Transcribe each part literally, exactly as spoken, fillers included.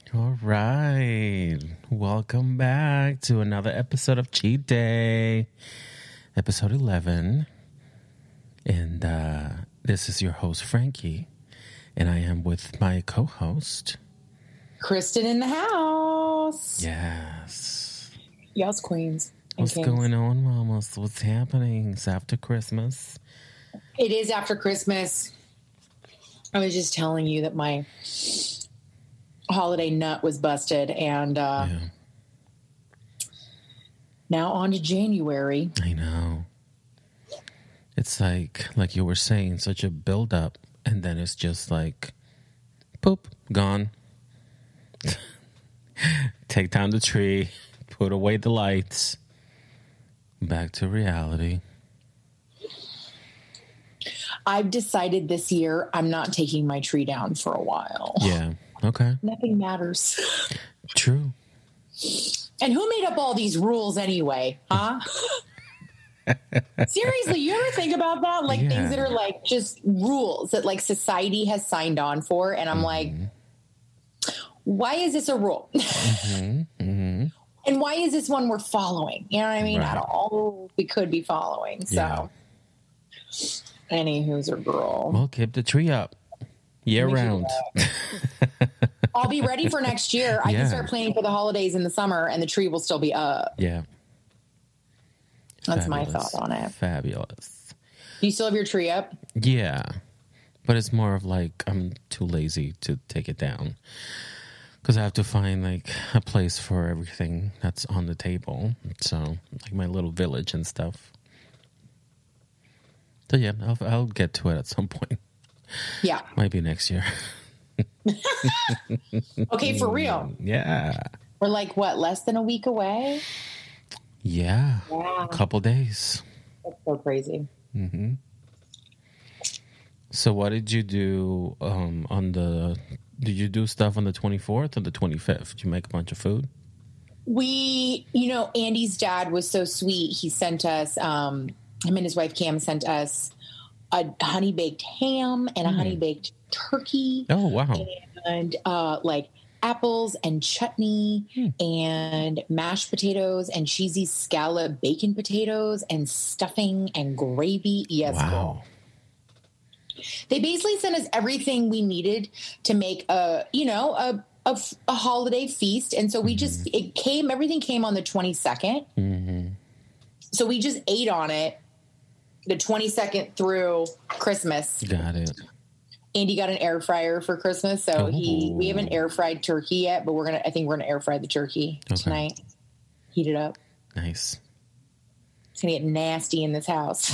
All right. Welcome back to another episode of Cheat Day, episode eleven. And uh, this is your host, Frankie. And I am with my co-host, Kristen in the house. Yes. Yes, queens. What's kings. going on, mamas? What's happening? It's after Christmas. It is after Christmas. I was just telling you that my holiday nut was busted, and uh, Yeah. now on to January. I know. It's like, like you were saying, such a build-up, and then it's just like, poop, gone. Take down the tree, put away the lights, back to reality. I've decided this year I'm not taking my tree down for a while. Yeah, okay. Nothing matters. True. And who made up all these rules anyway, huh? Seriously, you ever think about that? Like Yeah. things that are like just rules that like society has signed on for. And I'm Mm-hmm. like, why is this a rule? Mm-hmm. Mm-hmm. And why is this one we're following? You know what I mean? Right. Out of all we could be following. So, Yeah. any who's a girl. Well, keep the tree up year Let me keep round. I'll be ready for next year. I Yeah. can start planning for the holidays in the summer and the tree will still be up. Yeah. That's my Fabulous. thought on it. Fabulous. Do you still have your tree up? Yeah. But it's more of like I'm too lazy to take it down. Because I have to find like a place for everything that's on the table. So like my little village and stuff. So yeah, I'll, I'll get to it at some point. Yeah. Might be next year. Okay, for real. Yeah. We're like, what, less than a week away? Yeah. Wow. A couple days. That's so crazy. Mm-hmm. So what did you do um, on the... Did you do stuff on the twenty-fourth or the twenty-fifth? Did you make a bunch of food? We, you know, Andy's dad was so sweet. He sent us, um, him and his wife Cam sent us a honey baked ham and a Mm. honey baked turkey. Oh, wow. And uh, like apples and chutney Hmm. and mashed potatoes and cheesy scallop bacon potatoes and stuffing and gravy. Yes, girl. Wow. They basically sent us everything we needed to make a, you know, a, a, a holiday feast. And so we just, it came, everything came on the twenty-second. Mm-hmm. So we just ate on it the twenty-second through Christmas. Got it. Andy got an air fryer for Christmas. So he, we haven't Oh. air fried turkey yet, but we're going to, I think we're going to air fry the turkey Okay. tonight. Heat it up. Nice. It's going to get nasty in this house.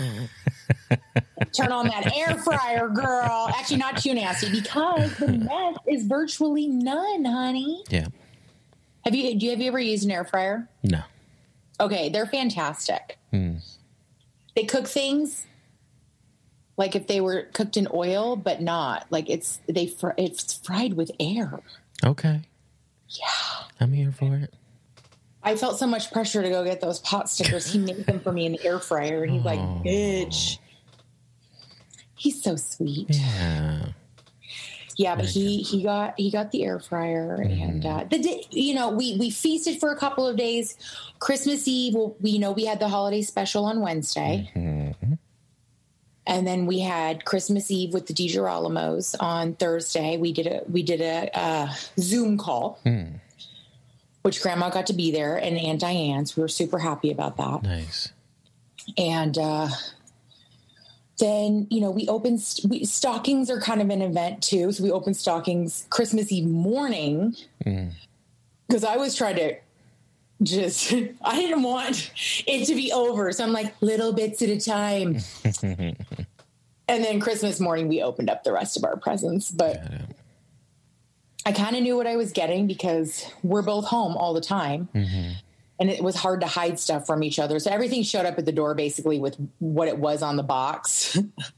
Turn on that air fryer, girl. Actually, not too nasty because the mess is virtually none, honey. Yeah. Have you, do you, have you ever used an air fryer? No. Okay. They're fantastic. Hmm. They cook things like if they were cooked in oil, but not like it's, they, fr- it's fried with air. Okay. Yeah. I'm here for it. I felt so much pressure to go get those pot stickers. He made them for me in the air fryer and he's like, Oh. bitch. He's so sweet. Yeah. Yeah, but Very he, he got he got the air fryer and uh, the day, you know we we feasted for a couple of days. Christmas Eve, well, we you know we had the holiday special on Wednesday, Mm-hmm. and then we had Christmas Eve with the DiGirolamos on Thursday. We did a we did a uh, Zoom call, Hmm. which Grandma got to be there and Aunt Diane. So we were super happy about that. Nice. And uh, then, you know, we opened, st- we, stockings are kind of an event too. So we opened stockings Christmas Eve morning because I was trying to just, I didn't want it to be over. So I'm like, little bits at a time. And then Christmas morning, we opened up the rest of our presents. But Got it. I kind of knew what I was getting because we're both home all the time. Mm-hmm. And it was hard to hide stuff from each other. So everything showed up at the door basically with what it was on the box.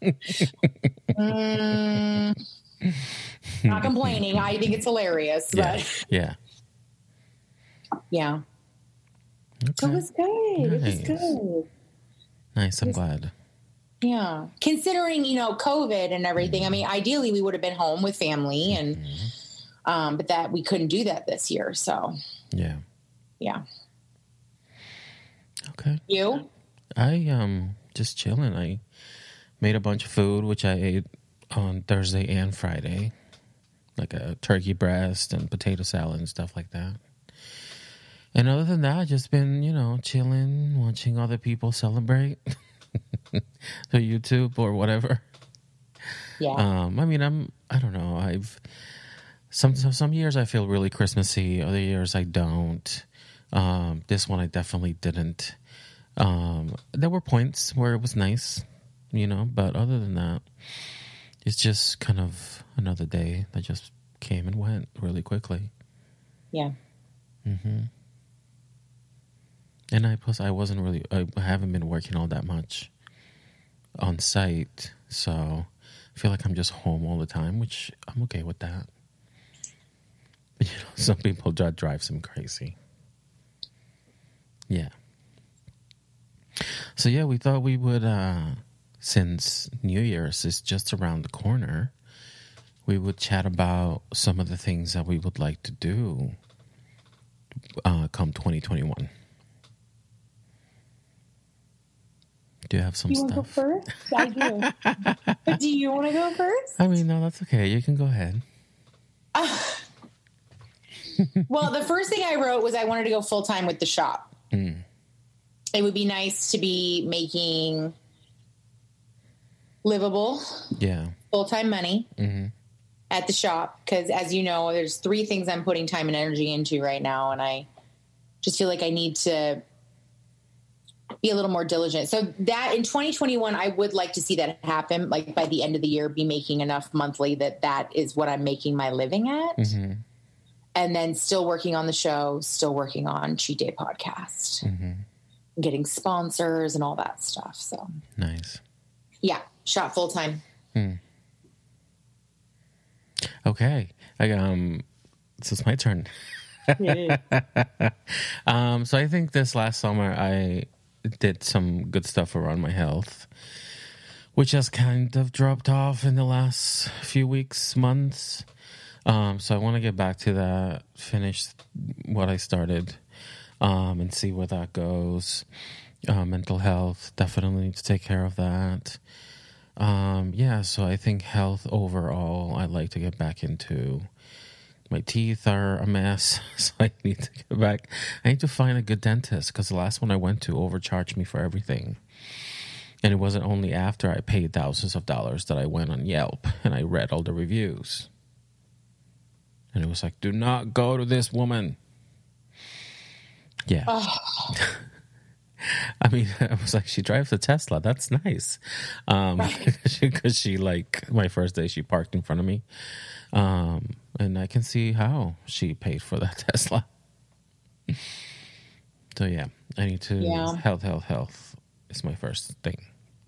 mm, not complaining. I think it's hilarious. Yeah. But Yeah. yeah. Okay. So it was good. It was Nice. good. Nice. I'm glad. Yeah. Considering, you know, COVID and everything. I mean, ideally we would have been home with family and Um, but that we couldn't do that this year. So, yeah. Yeah. Okay. You? I, um, just chilling. I made a bunch of food, which I ate on Thursday and Friday, like a turkey breast and potato salad and stuff like that. And other than that, I've just been, you know, chilling, watching other people celebrate through YouTube or whatever. Yeah. Um, I mean, I'm, I don't know. I've, some, some years I feel really Christmassy. Other years I don't. Um, this one I definitely didn't. Um, there were points where it was nice, you know, but other than that, it's just kind of another day that just came and went really quickly. Yeah. Mm-hmm. And I plus I wasn't really I haven't been working all that much on site, so I feel like I'm just home all the time, which I'm okay with that. You know, some people that drives them crazy. Yeah. So yeah, we thought we would, uh, since New Year's is just around the corner, we would chat about some of the things that we would like to do uh, come twenty twenty-one. Do you have some you stuff? You want to go first? I do. But do you want to go first? I mean, no, that's okay. You can go ahead. Uh, well, the first thing I wrote was I wanted to go full-time with the shop. Mm. It would be nice to be making livable, yeah, full-time money mm-hmm. at the shop. Because as you know, there's three things I'm putting time and energy into right now. And I just feel like I need to be a little more diligent. So that in twenty twenty-one, I would like to see that happen. Like by the end of the year, be making enough monthly that that is what I'm making my living at. Mm-hmm. And then still working on the show, still working on Cheat Day Podcast, mm-hmm. getting sponsors and all that stuff. So nice. Yeah. Shop full time. Hmm. Okay. I, um, so it's my turn. um, so I think this last summer I did some good stuff around my health, which has kind of dropped off in the last few weeks, months. Um, so I want to get back to that, finish what I started, um, and see where that goes. Uh, mental health, definitely need to take care of that. Um, yeah, so I think health overall, I'd like to get back into. My teeth are a mess, so I need to get back. I need to find a good dentist because the last one I went to overcharged me for everything. And it wasn't only after I paid thousands of dollars that I went on Yelp and I read all the reviews. And it was like, do not go to this woman. Yeah. Oh. I mean, I was like, she drives a Tesla. That's nice. Um, because right. she, like, my first day, she parked in front of me. Um, and I can see how she paid for that Tesla. So, yeah, I need to, yeah. health, health, health is my first thing.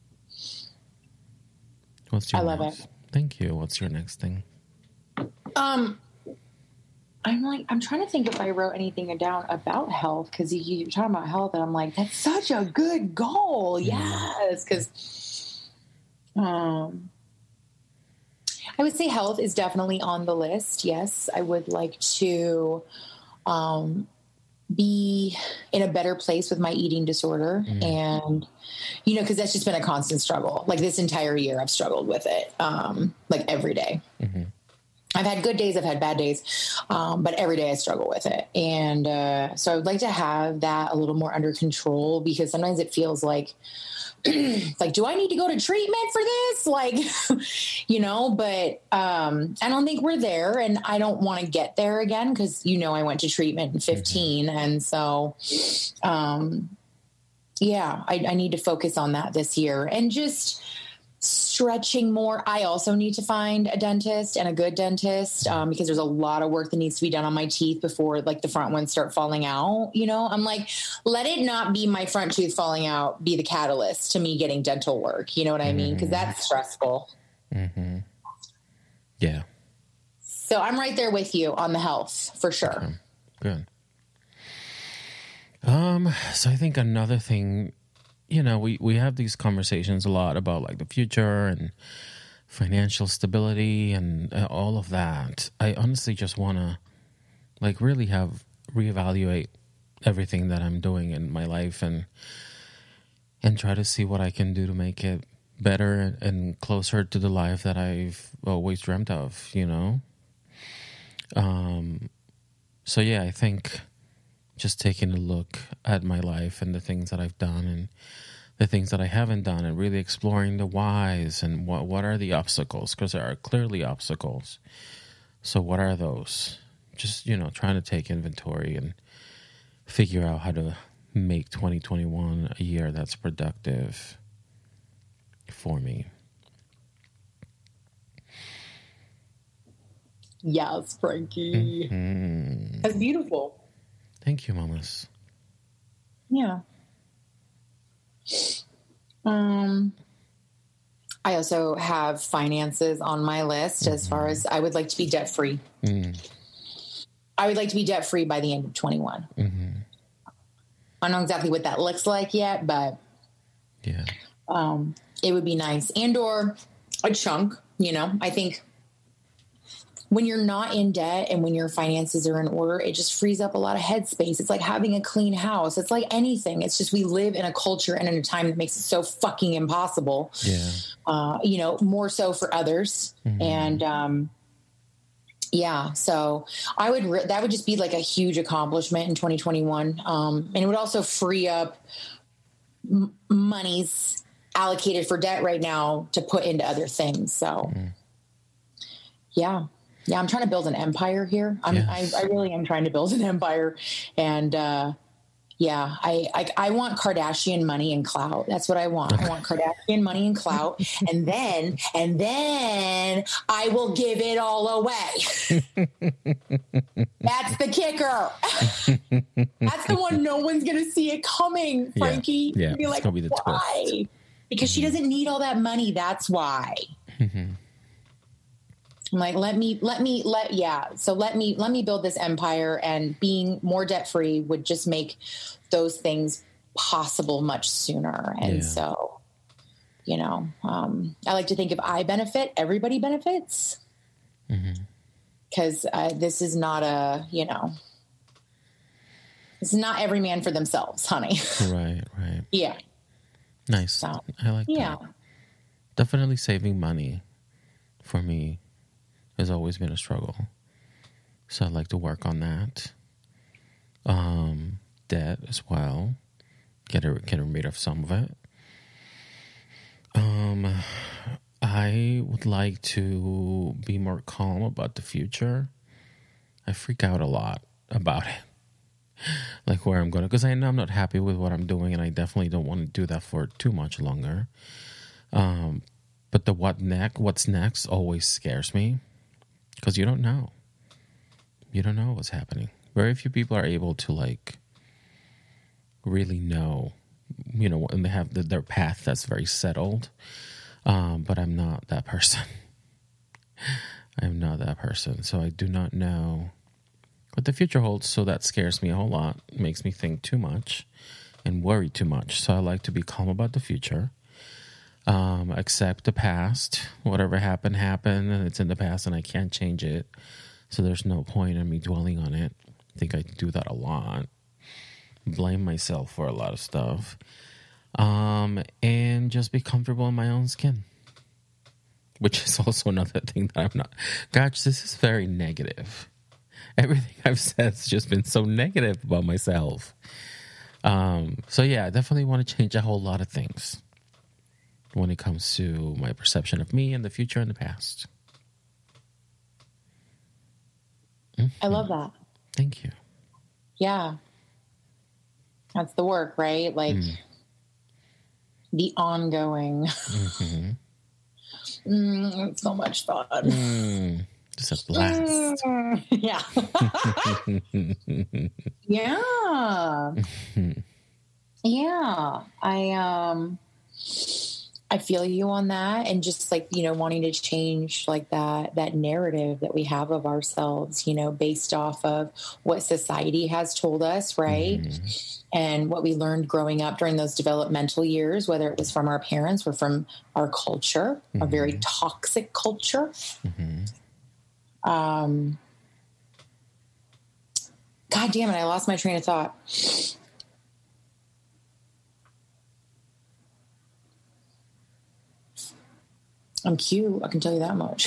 What's your I love next? it. Thank you. What's your next thing? Um, I'm like, I'm trying to think if I wrote anything down about health because you, you're talking about health, and I'm like, that's such a good goal. Yes, because um, I would say health is definitely on the list. Yes, I would like to um, be in a better place with my eating disorder, mm-hmm. and you know, because that's just been a constant struggle. Like this entire year, I've struggled with it, um, like every day. Mm-hmm. I've had good days, I've had bad days, um, but every day I struggle with it. And uh, so I would like to have that a little more under control because sometimes it feels like, like, do I need to go to treatment for this? Like, you know, but um, I don't think we're there, and I don't want to get there again because, you know, I went to treatment in fifteen. Mm-hmm. And so, um, yeah, I, I need to focus on that this year and just stretching more. I also need to find a dentist and a good dentist um, because there's a lot of work that needs to be done on my teeth before like the front ones start falling out. You know, I'm like, let it not be my front tooth falling out be the catalyst to me getting dental work. You know what I mean? Because that's stressful. Mm-hmm. Yeah. So I'm right there with you on the health for sure. Okay. Good. Um. So I think another thing, you know, we, we have these conversations a lot about like the future and financial stability and uh, all of that. I honestly just want to like really have reevaluate everything that I'm doing in my life and and try to see what I can do to make it better and closer to the life that I've always dreamt of, you know? Um, so yeah, I think just taking a look at my life and the things that I've done and the things that I haven't done and really exploring the whys and what what are the obstacles, because there are clearly obstacles. So what are those? Just, you know, trying to take inventory and figure out how to make twenty twenty-one a year that's productive for me. Yes, Frankie. Mm-hmm. That's beautiful. Thank you, mamas. Yeah. Um, I also have finances on my list mm-hmm. as far as I would like to be debt free. Mm. I would like to be debt free by the end of twenty-one. Mm-hmm. I don't know exactly what that looks like yet, but yeah, um, it would be nice. And or a chunk, you know, I think when you're not in debt and when your finances are in order, it just frees up a lot of headspace. It's like having a clean house. It's like anything. It's just we live in a culture and in a time that makes it so fucking impossible. Yeah. Uh, you know, more so for others. Mm-hmm. And um, yeah, so I would re- that would just be like a huge accomplishment in twenty twenty-one. Um, and it would also free up m- monies allocated for debt right now to put into other things. So mm. yeah. Yeah, I'm trying to build an empire here. I'm, yes. I, I really am trying to build an empire. And, uh, yeah, I, I I want Kardashian money and clout. That's what I want. I want Kardashian money and clout. And then, and then I will give it all away. That's the kicker. That's the one no one's going to see it coming, Frankie. Yeah, yeah. Be like, be the why? twist. Because mm-hmm. she doesn't need all that money. That's why. Mm-hmm. I'm like, let me, let me, let, yeah. So let me, let me build this empire, and being more debt free would just make those things possible much sooner. And yeah. so, you know, um, I like to think if I benefit, everybody benefits. Mm-hmm. Cause uh, this is not a, you know, it's not every man for themselves, honey. Right. Right. Yeah. Nice. So, I like yeah. that. Definitely saving money for me has always been a struggle. So I'd like to work on that. Um, debt as well. Get a, get rid of some of it. Um, I would like to be more calm about the future. I freak out a lot about it. Like where I'm going to, because I know I'm not happy with what I'm doing, and I definitely don't want to do that for too much longer. Um, but the what next, what's next always scares me. Because you don't know. You don't know what's happening. Very few people are able to, like, really know, you know, and they have the, their path that's very settled. Um, but I'm not that person. I'm not that person. So I do not know what the future holds. So that scares me a whole lot. It makes me think too much and worry too much. So I like to be calm about the future. Um, accept the past. Whatever happened, happened, and it's in the past, and I can't change it. So there's no point in me dwelling on it. I think I do that a lot. Blame myself for a lot of stuff. Um, and just be comfortable in my own skin. Which is also another thing that I'm not. Gosh, this is very negative. Everything I've said has just been so negative about myself. Um, so yeah, I definitely want to change a whole lot of things when it comes to my perception of me and the future and the past. Mm-hmm. I love that. Thank you. Yeah. That's the work, right? Like mm. the ongoing. Mm-hmm. mm, it's so much fun. Mm. Just a blast. Mm. Yeah. Yeah. Yeah. I, um, I feel you on that. And just like, you know, wanting to change like that, that narrative that we have of ourselves, you know, based off of what society has told us. Right. Mm-hmm. And what we learned growing up during those developmental years, whether it was from our parents or from our culture, mm-hmm. a very toxic culture. Mm-hmm. Um, God damn it. I lost my train of thought. I'm cute. I can tell you that much.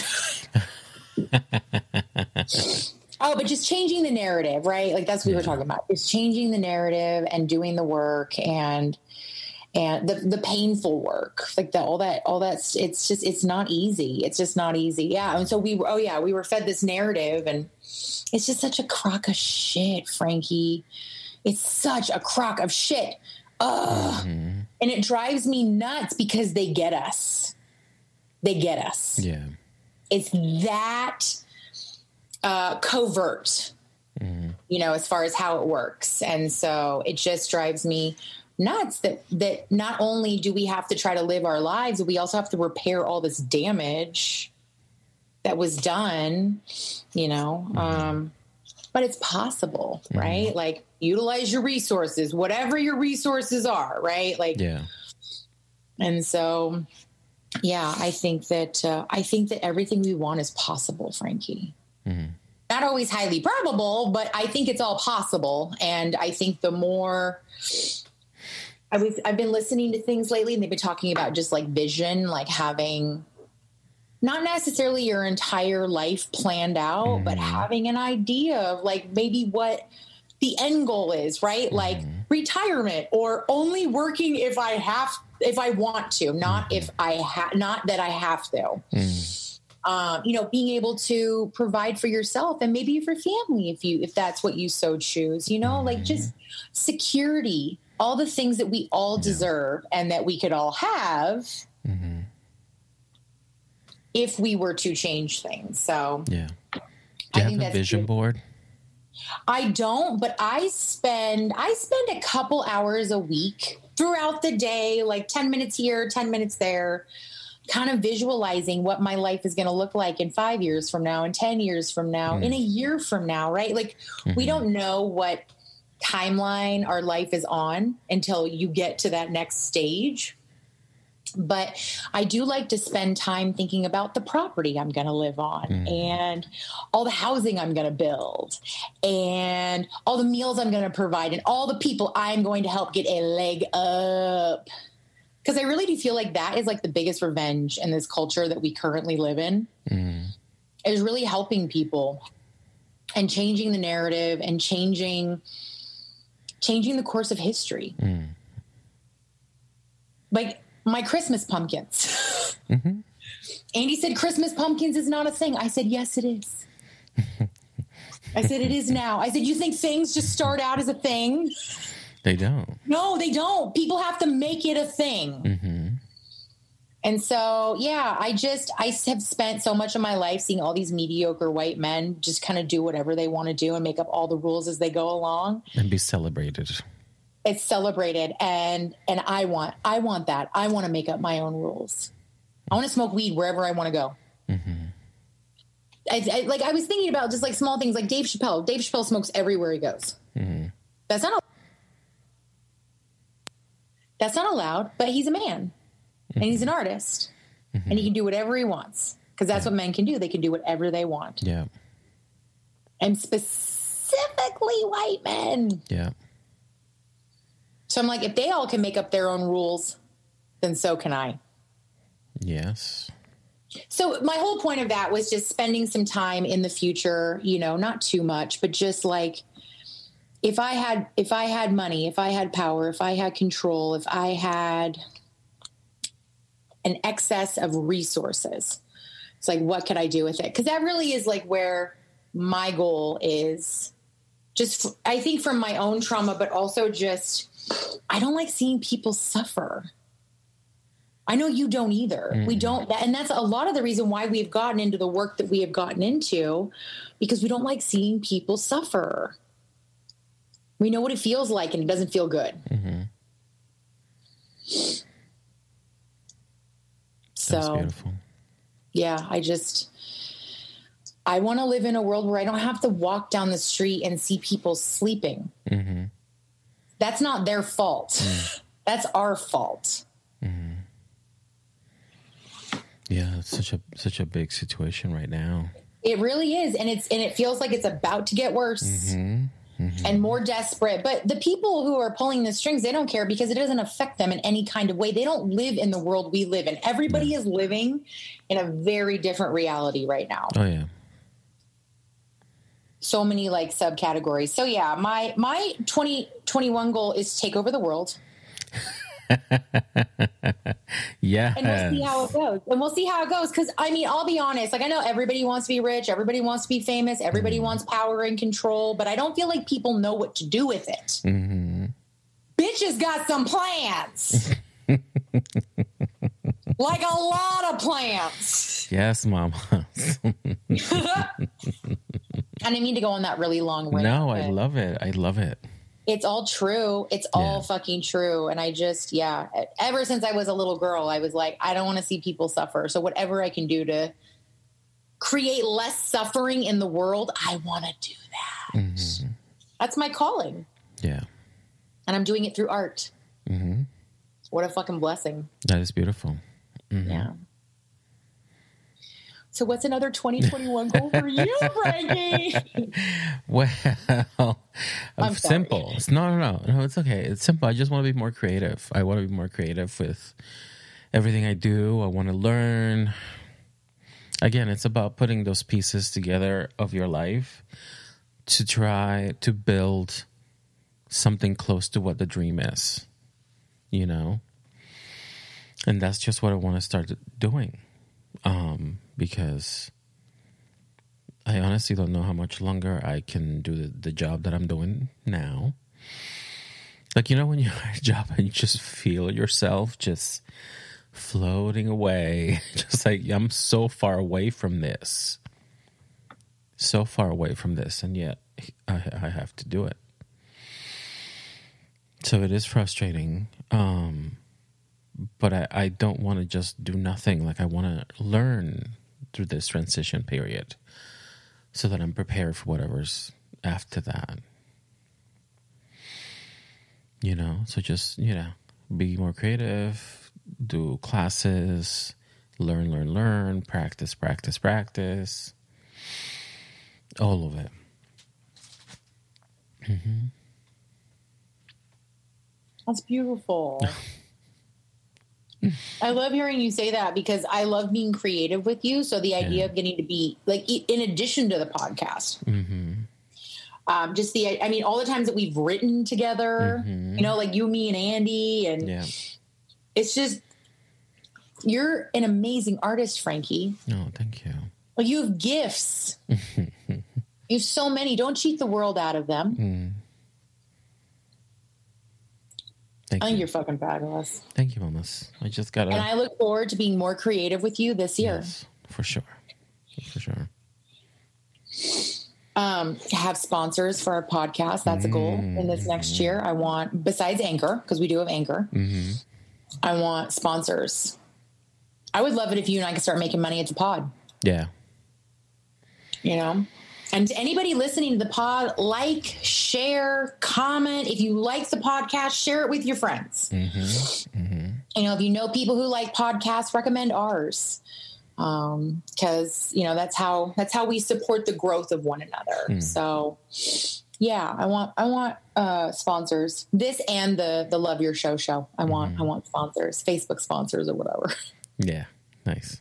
Oh, but just changing the narrative, right? Like that's what yeah. we were talking about. It's changing the narrative and doing the work and, and the, the painful work, like that, all that, all that. It's just, it's not easy. It's just not easy. Yeah. And so we were, oh yeah, we were fed this narrative and it's just such a crock of shit, Frankie. It's such a crock of shit. Ugh. Mm-hmm. And it drives me nuts because they get us. They get us. Yeah. It's that uh, covert, mm-hmm. you know, as far as how it works. And so it just drives me nuts that, that not only do we have to try to live our lives, we also have to repair all this damage that was done, you know, mm-hmm. um, but it's possible, mm-hmm. right? Like utilize your resources, whatever your resources are, right? Like, yeah. And so, yeah, I think that, uh, I think that everything we want is possible, Frankie. Mm-hmm. Not always highly probable, but I think it's all possible. And I think the more I was, I've been listening to things lately and they've been talking about just like vision, like having not necessarily your entire life planned out, mm-hmm. but having an idea of like maybe what the end goal is, right? Mm-hmm. Like retirement or only working if I have, if I want to, not mm-hmm. if I have, not that I have to, mm-hmm. um, you know, being able to provide for yourself and maybe for family, if you, if that's what you so choose, you know, mm-hmm. like just security, all the things that we all deserve yeah. and that we could all have. Mm-hmm. If we were to change things. So yeah. Do you I have a vision good. board? I don't, but I spend, I spend a couple hours a week throughout the day, like ten minutes here, ten minutes there, kind of visualizing what my life is going to look like in five years from now, in ten years from now, mm. in a year from now, right? Like mm-hmm. we don't know what timeline our life is on until you get to that next stage. But I do like to spend time thinking about the property I'm going to live on mm. and all the housing I'm going to build and all the meals I'm going to provide and all the people I'm going to help get a leg up. Because I really do feel like that is like the biggest revenge in this culture that we currently live in mm. is really helping people and changing the narrative and changing, changing the course of history. Mm. Like, my Christmas pumpkins. Mm-hmm. Andy said Christmas pumpkins is not a thing. I said, yes, it is. I said, it is now. I said, you think things just start out as a thing? They don't. No, they don't. People have to make it a thing. Mm-hmm. And so, yeah, I just, I have spent so much of my life seeing all these mediocre white men just kind of do whatever they want to do and make up all the rules as they go along. And be celebrated. It's celebrated. And, and I want, I want that. I want to make up my own rules. I want to smoke weed wherever I want to go. Mm-hmm. I, I, like I was thinking about just like small things like Dave Chappelle. Dave Chappelle smokes everywhere he goes. Mm-hmm. That's not, that's not allowed, but he's a man mm-hmm. and he's an artist mm-hmm. and he can do whatever he wants because that's yeah. what men can do. They can do whatever they want. Yeah. And specifically white men. Yeah. So I'm like, if they all can make up their own rules, then so can I. Yes. So my whole point of that was just spending some time in the future, you know, not too much, but just like if I had, if I had money, if I had power, if I had control, if I had an excess of resources, it's like, what could I do with it? Because that really is like where my goal is. Just, I think from my own trauma, but also just, I don't like seeing people suffer. I know you don't either. Mm. We don't. And that's a lot of the reason why we've gotten into the work that we have gotten into, because we don't like seeing people suffer. We know what it feels like and it doesn't feel good. Mm-hmm. So That's beautiful. Yeah, I just, I want to live in a world where I don't have to walk down the street and see people sleeping. Mm-hmm. That's not their fault. Mm. That's our fault. Mm-hmm. Yeah, it's such a such a big situation right now. It really is, and it's and it feels like it's about to get worse mm-hmm. Mm-hmm. and more desperate. But the people who are pulling the strings, they don't care because it doesn't affect them in any kind of way. They don't live in the world we live in. Everybody yeah. is living in a very different reality right now. Oh yeah. So many like subcategories. So yeah, my my twenty twenty-one goal is to take over the world. Yeah. And we'll see how it goes. And we'll see how it goes. Cause I mean, I'll be honest. Like I know everybody wants to be rich. Everybody wants to be famous. Everybody mm-hmm. wants power and control, but I don't feel like people know what to do with it. Mm-hmm. Bitches got some plans. Like a lot of plans. Yes, mama. I didn't mean to go on that really long rant. No, I love it. I love it. It's all true. It's yeah. all fucking true. And I just, yeah, ever since I was a little girl, I was like, I don't want to see people suffer. So whatever I can do to create less suffering in the world, I want to do that. Mm-hmm. That's my calling. Yeah. And I'm doing it through art. Mm-hmm. What a fucking blessing. That is beautiful. Mm-hmm. Yeah. So what's another twenty twenty-one goal for you, Frankie? Well, I'm simple. It's, no, no, no, no. It's okay. It's simple. I just want to be more creative. I want to be more creative with everything I do. I want to learn. Again, it's about putting those pieces together of your life to try to build something close to what the dream is, you know? And that's just what I want to start doing. Um, because I honestly don't know how much longer I can do the, the job that I'm doing now. Like, you know, when you're at a job and you just feel yourself just floating away, just like, I'm so far away from this, so far away from this, and yet I, I have to do it. So it is frustrating. Um, But I, I don't want to just do nothing. Like I want to learn through this transition period so that I'm prepared for whatever's after that. You know, so just, you know, be more creative, do classes, learn, learn, learn, practice, practice, practice. All of it. Mm-hmm. That's beautiful. I love hearing you say that because I love being creative with you. So the idea yeah. of getting to be like, in addition to the podcast, mm-hmm. um, just the, I mean, all the times that we've written together, mm-hmm. you know, like you, me and Andy, and yeah. it's just, you're an amazing artist, Frankie. Oh, thank you. Like you have gifts. You have so many. Don't cheat the world out of them. Mm. Thank I think you. you're fucking fabulous. Thank you, Mamas. I just got to... And I look forward to being more creative with you this year. Yes, for sure. For sure. Um, have sponsors for our podcast. That's a goal mm-hmm. in this next year. I want, besides Anchor, because we do have Anchor, mm-hmm. I want sponsors. I would love it if you and I could start making money at the pod. Yeah. You know? And to anybody listening to the pod, like, share, comment. If you like the podcast, share it with your friends. Mm-hmm. Mm-hmm. You know, if you know people who like podcasts, recommend ours. Um, cause you know, that's how, that's how we support the growth of one another. Mm. So yeah, I want, I want, uh, sponsors, this and the, the Love Your Show show. I want, mm-hmm. I want sponsors, Facebook sponsors or whatever. Yeah. Nice.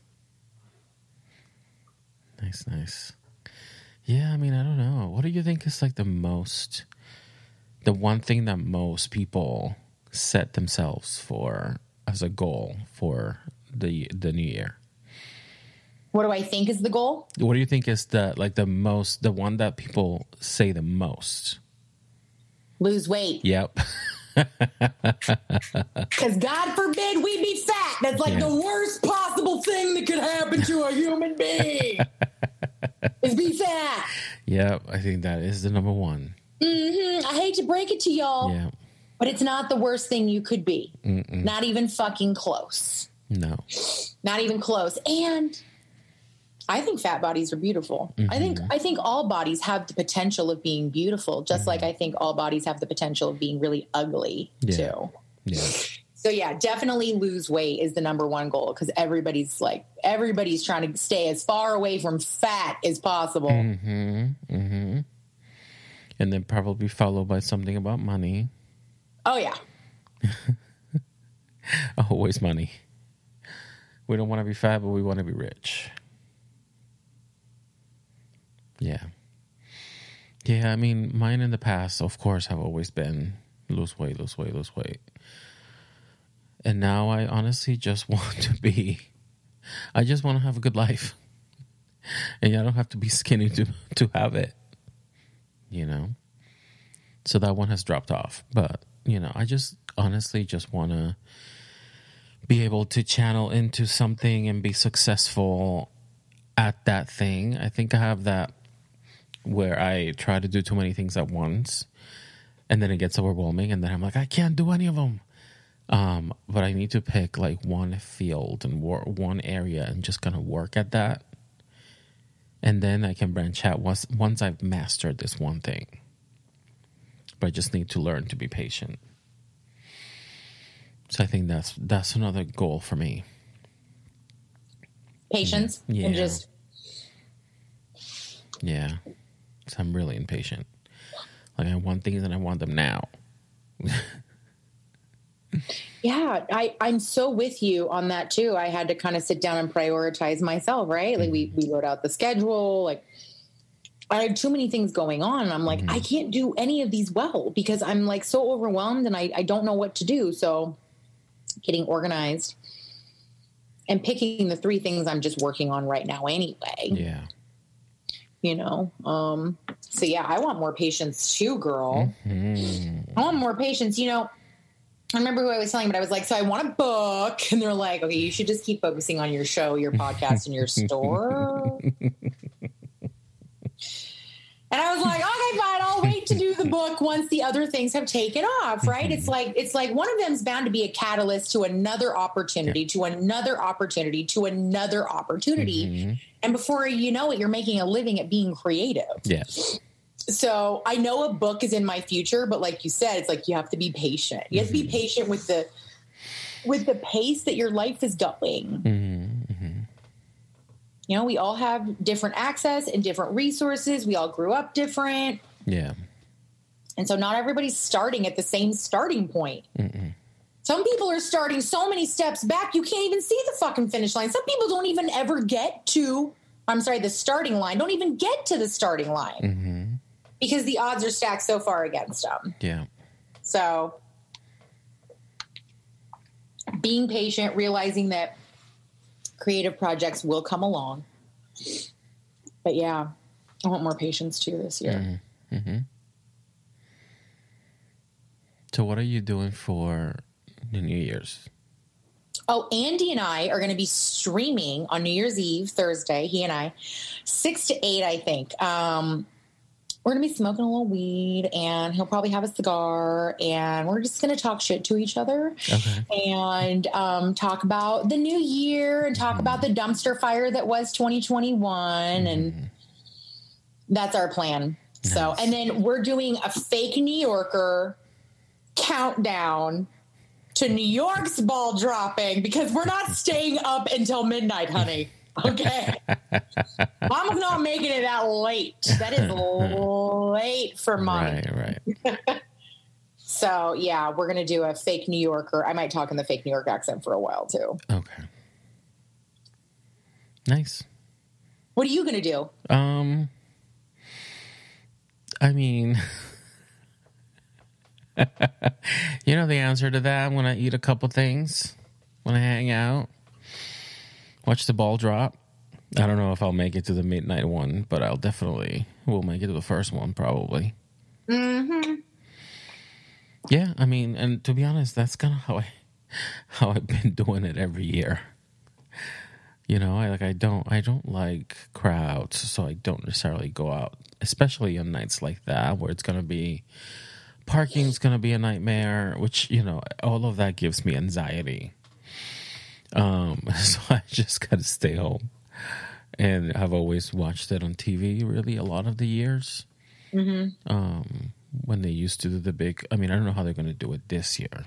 Nice, nice. Yeah, I mean, I don't know. What do you think is like the most, the one thing that most people set themselves for as a goal for the the new year? What do I think is the goal? What do you think is the like the most, the one that people say the most? Lose weight. Yep. Because God forbid we be fat. That's like yeah. the worst possible thing that could happen to a human being. Is be fat. Yep, I think that is the number one. Mm-hmm. I hate to break it to y'all, yeah. but it's not the worst thing you could be. Mm-mm. Not even fucking close. No. Not even close. And I think fat bodies are beautiful. Mm-hmm. I think I think all bodies have the potential of being beautiful, just mm-hmm. like I think all bodies have the potential of being really ugly yeah. too. Yeah. So yeah, definitely lose weight is the number one goal, because everybody's like everybody's trying to stay as far away from fat as possible. Mm-hmm. Mm-hmm. And then probably followed by something about money. Oh yeah. Always money. We don't want to be fat, but we want to be rich. Yeah. Yeah, I mean, mine in the past, of course, have always been lose weight, lose weight, lose weight. And now I honestly just want to be, I just want to have a good life. And I don't have to be skinny to, to have it, you know? So that one has dropped off. But, you know, I just honestly just want to be able to channel into something and be successful at that thing. I think I have that where I try to do too many things at once, and then it gets overwhelming, and then I'm like, I can't do any of them. Um, but I need to pick like one field and wor- one area and just kind of work at that. And then I can branch out once, once I've mastered this one thing. But I just need to learn to be patient. So I think that's that's another goal for me. Patience. Yeah. And just yeah. So I'm really impatient. Like I want things and I want them now. Yeah, I, I'm so with you on that too. I had to kind of sit down and prioritize myself, right? Like we, we wrote out the schedule. Like I had too many things going on. And I'm like, mm-hmm. I can't do any of these well because I'm like so overwhelmed and I, I don't know what to do. So getting organized and picking the three things I'm just working on right now anyway. Yeah. You know, um, so yeah, I want more patience too, girl. Mm-hmm. I want more patience. You know, I remember who I was telling, but I was like, so I want a book. And they're like, okay, you should just keep focusing on your show, your podcast, and your store. And I was like, okay, fine, I'll wait to do the book once the other things have taken off, right? It's like it's like one of them's bound to be a catalyst to another opportunity, yeah. to another opportunity, to another opportunity. Mm-hmm. And before you know it, you're making a living at being creative. Yes. So I know a book is in my future, but like you said, it's like you have to be patient. You have mm-hmm. to be patient with the with the pace that your life is going. Mm-hmm. Mm-hmm. You know, we all have different access and different resources. We all grew up different. Yeah. And so not everybody's starting at the same starting point. Mm-mm. Some people are starting so many steps back, you can't even see the fucking finish line. Some people don't even ever get to, I'm sorry, the starting line, don't even get to the starting line mm-hmm. because the odds are stacked so far against them. Yeah. So being patient, realizing that creative projects will come along. But yeah, I want more patience too this year. Mm-hmm. So what are you doing for the New Year's? Oh, Andy and I are going to be streaming on New Year's Eve, Thursday, he and I, six to eight, I think. Um, we're going to be smoking a little weed, and he'll probably have a cigar, and we're just going to talk shit to each other okay. and um, talk about the new year and talk mm. about the dumpster fire that was twenty twenty-one. Mm. And that's our plan. Nice. So, and then we're doing a fake New Yorker countdown to New York's ball dropping because we're not staying up until midnight, honey. Okay. I'm not making it that late. That is late for mommy. Right, right. So, yeah, we're going to do a fake New Yorker. I might talk in the fake New York accent for a while, too. Okay. Nice. What are you going to do? Um, I mean, you know the answer to that. I'm going to eat a couple things when I hang out. Watch the ball drop. I don't know if I'll make it to the midnight one, but I'll definitely will make it to the first one, probably. Mm-hmm. Yeah, I mean, and to be honest, that's kind of how I how I've been doing it every year. You know, I like I don't I don't like crowds, so I don't necessarily go out, especially on nights like that where it's gonna be parking's gonna be a nightmare, which you know all of that gives me anxiety. Um, so I just got to stay home. And I've always watched it on T V, really, a lot of the years. Mm-hmm. Um, when they used to do the big, I mean, I don't know how they're going to do it this year.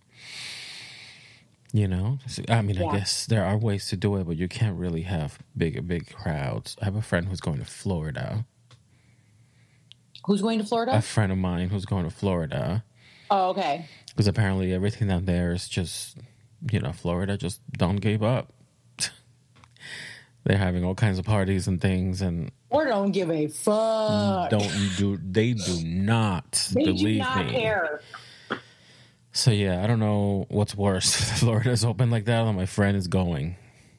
You know, I mean, yeah. I guess there are ways to do it, but you can't really have big, big crowds. I have a friend who's going to Florida. Who's going to Florida? A friend of mine who's going to Florida. Oh, okay. Because apparently everything down there is just, you know, Florida just don't give up. They're having all kinds of parties and things, and or don't give a fuck. Don't do they do not they believe do not me. care. So yeah, I don't know what's worse. Florida's open like that, or my friend is going.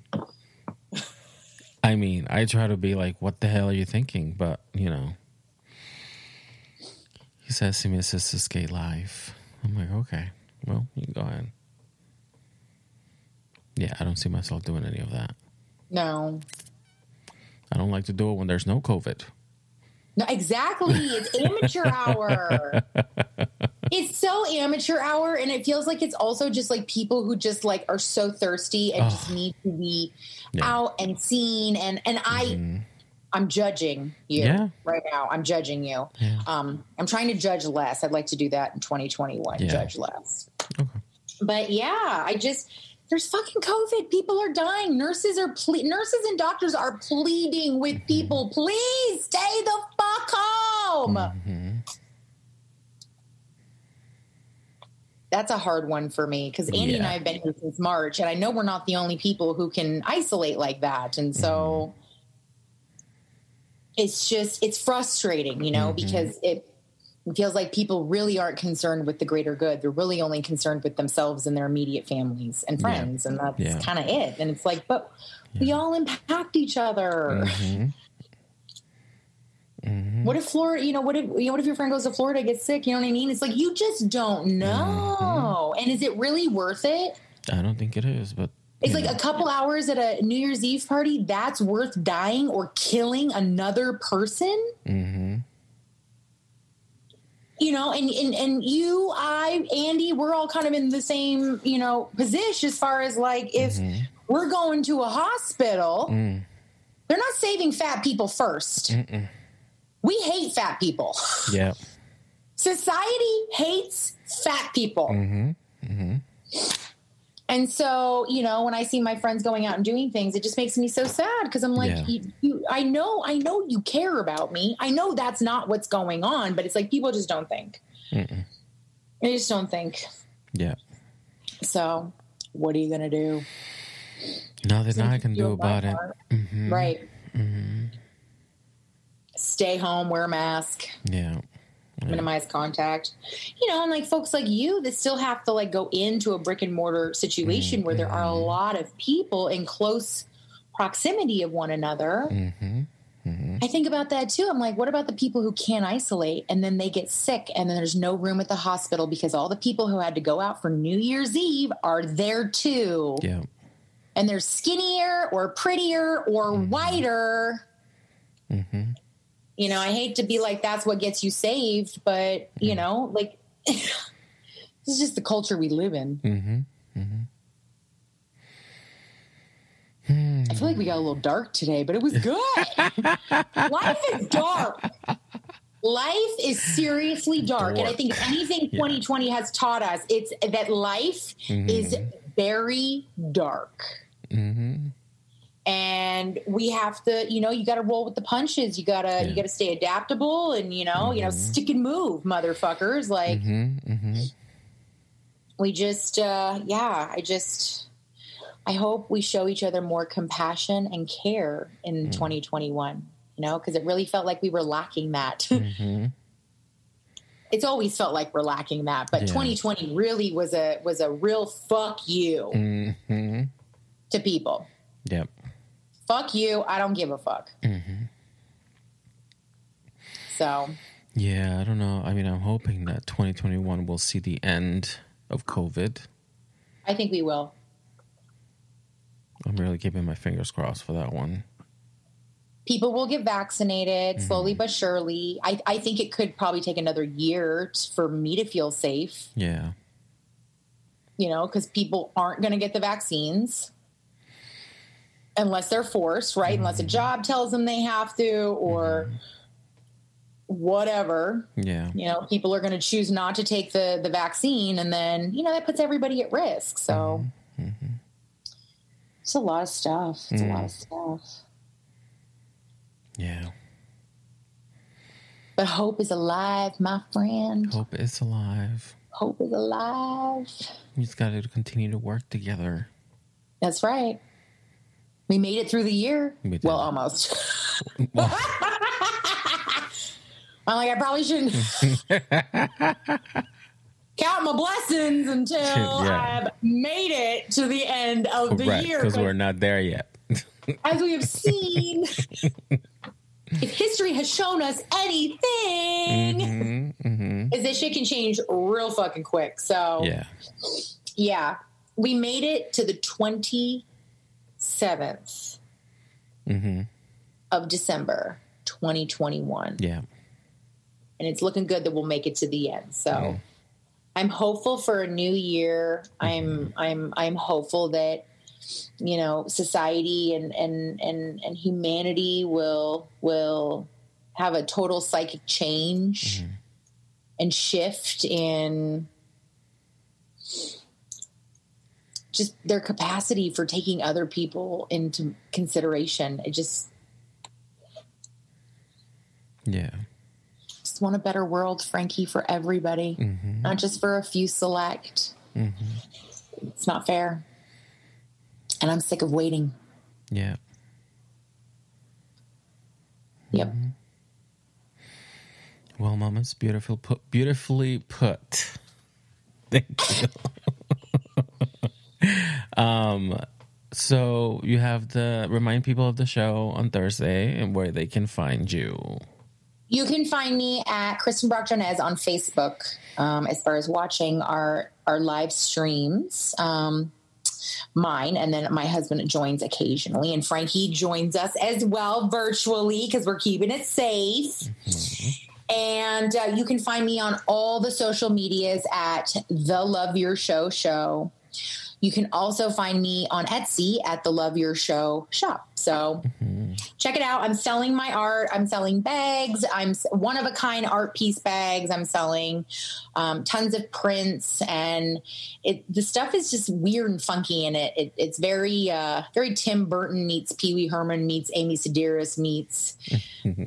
I mean, I try to be like, "What the hell are you thinking?" But you know, he says to me, "It's just a skate life." I'm like, "Okay, well, you can go ahead." Yeah, I don't see myself doing any of that. No. I don't like to do it when there's no COVID. No, exactly. It's amateur hour. It's so amateur hour, and it feels like it's also just like people who just like are so thirsty and oh. just need to be yeah. out and seen. And and I, mm-hmm. I'm judging you yeah. right now. I'm judging you. Yeah. Um, I'm trying to judge less. I'd like to do that in twenty twenty-one. Yeah. Judge less. Okay. But yeah, I just. There's fucking COVID. People are dying. Nurses are ple- nurses and doctors are pleading with people. Please stay the fuck home. Mm-hmm. That's a hard one for me because Andy yeah. and I have been here since March, and I know we're not the only people who can isolate like that. And so mm-hmm. it's just it's frustrating, you know, mm-hmm. because it. It feels like people really aren't concerned with the greater good. They're really only concerned with themselves and their immediate families and friends. Yeah. And that's yeah. kind of it. And it's like, but yeah. we all impact each other. Mm-hmm. Mm-hmm. What if Florida, you know, what if, you know, what if your friend goes to Florida, gets sick? You know what I mean? It's like, you just don't know. Mm-hmm. And is it really worth it? I don't think it is, but. It's like know. a couple hours at a New Year's Eve party. That's worth dying or killing another person. Mm-hmm. You know, and, and, and you, I, Andy, we're all kind of in the same, you know, position as far as like if mm-hmm. we're going to a hospital, mm. they're not saving fat people first. Mm-mm. We hate fat people. Yeah. Society hates fat people. Mm-hmm. Mm-hmm. And so, you know, when I see my friends going out and doing things, it just makes me so sad because I'm like, yeah. you, you, I know, I know you care about me. I know that's not what's going on, but it's like people just don't think. Mm-mm. They just don't think. Yeah. So, what are you going to do? Nothing I can do about it. Mm-hmm. Right. Mm-hmm. Stay home, wear a mask. Yeah. Yeah. Minimize contact, you know, and like folks like you that still have to like go into a brick and mortar situation mm-hmm. where there are a lot of people in close proximity of one another. Mm-hmm. Mm-hmm. I think about that too. I'm like, what about the people who can't isolate and then they get sick and then there's no room at the hospital because all the people who had to go out for New Year's Eve are there too. Yeah. And they're skinnier or prettier or mm-hmm. whiter. Mm-hmm. You know, I hate to be like, that's what gets you saved, but, you mm-hmm. know, like, this is just the culture we live in. Mm-hmm. Mm-hmm. I feel like we got a little dark today, but it was good. Life is dark. Life is seriously dark. dark. And I think if anything yeah. twenty twenty has taught us, it's that life mm-hmm. is very dark. Mm-hmm. And we have to, you know, you got to roll with the punches. You gotta, yeah. you gotta stay adaptable, and you know, mm-hmm. you know, stick and move, motherfuckers. Like, mm-hmm. Mm-hmm. we just, uh, yeah, I just, I hope we show each other more compassion and care in mm-hmm. twenty twenty-one. You know, because it really felt like we were lacking that. Mm-hmm. It's always felt like we're lacking that, but yeah. twenty twenty really was a was a real fuck you mm-hmm. to people. Yep. Fuck you. I don't give a fuck. Mm-hmm. So. Yeah, I don't know. I mean, I'm hoping that twenty twenty-one will see the end of COVID. I think we will. I'm really keeping my fingers crossed for that one. People will get vaccinated mm-hmm. slowly but surely. I, I think it could probably take another year t- for me to feel safe. Yeah. You know, because people aren't going to get the vaccines. unless they're forced, right? Mm-hmm. Unless a job tells them they have to, or mm-hmm. whatever. Yeah. You know, people are going to choose not to take the, the vaccine, and then, you know, that puts everybody at risk. So mm-hmm. it's a lot of stuff. It's mm. a lot of stuff. Yeah. But hope is alive, my friend. Hope is alive. Hope is alive. We just got to continue to work together. That's right. We made it through the year. We well, almost. Well. I'm like, I probably shouldn't count my blessings until yeah. I've made it to the end of the right, year. Because we're not there yet. As we have seen, if history has shown us anything, mm-hmm, mm-hmm. is this shit can change real fucking quick. So, yeah. Yeah. We made it to the twenty-seventh mm-hmm. of December, twenty twenty-one. Yeah. And it's looking good that we'll make it to the end. So mm. I'm hopeful for a new year. Mm-hmm. I'm, I'm, I'm hopeful that, you know, society and, and, and, and humanity will, will have a total psychic change mm-hmm. and shift in just their capacity for taking other people into consideration. It just, yeah. Just want a better world, Frankie, for everybody, mm-hmm. not just for a few select. Mm-hmm. It's not fair. And I'm sick of waiting. Yeah. Yep. Mm-hmm. Well, Mama's beautiful put, beautifully put. Thank you. um, so you have to remind people of the show on Thursday and where they can find you. You can find me at Kristen Brock Jones on Facebook um, as far as watching our, our live streams. Um, mine, and then my husband joins occasionally, and Frankie joins us as well virtually because we're keeping it safe. Mm-hmm. And uh, you can find me on all the social medias at The Love Your Show Show. You can also find me on Etsy at the Love Your Show shop. So mm-hmm. check it out. I'm selling my art. I'm selling bags. I'm one of a kind art piece bags. I'm selling um, tons of prints, and it, the stuff is just weird and funky in it. it it's very, uh, very Tim Burton meets Pee Wee Herman meets Amy Sedaris meets mm-hmm.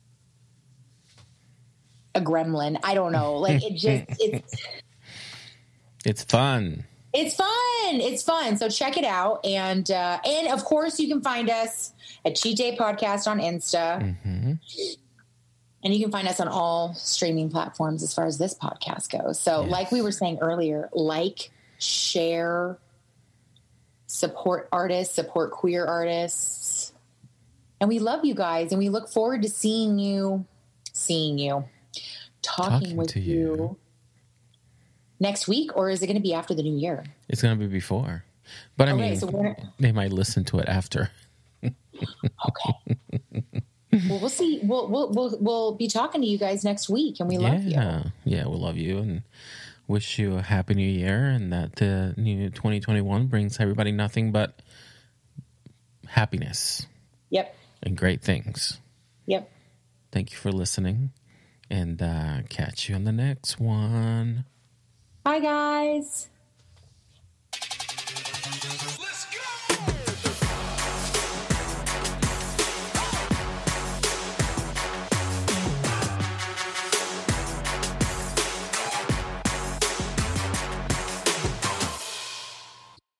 a gremlin. I don't know. Like it just, it's, it's fun. It's fun. It's fun. So check it out. And, uh, and of course you can find us at Cheat Day Podcast on Insta. Mm-hmm. And you can find us on all streaming platforms as far as this podcast goes. So yes. like we were saying earlier, like, share, support artists, support queer artists. And we love you guys. And we look forward to seeing you, seeing you, talking, talking with you. you. Next week, or is it going to be after the new year? It's going to be before. But I okay, mean, so they might listen to it after. Okay. Well, we'll see. We'll, we'll, we'll, we'll be talking to you guys next week, and we yeah. love you. Yeah, we love you and wish you a happy new year, and that the uh, new twenty twenty-one brings everybody nothing but happiness. Yep. And great things. Yep. Thank you for listening, and uh, catch you on the next one. Bye, guys.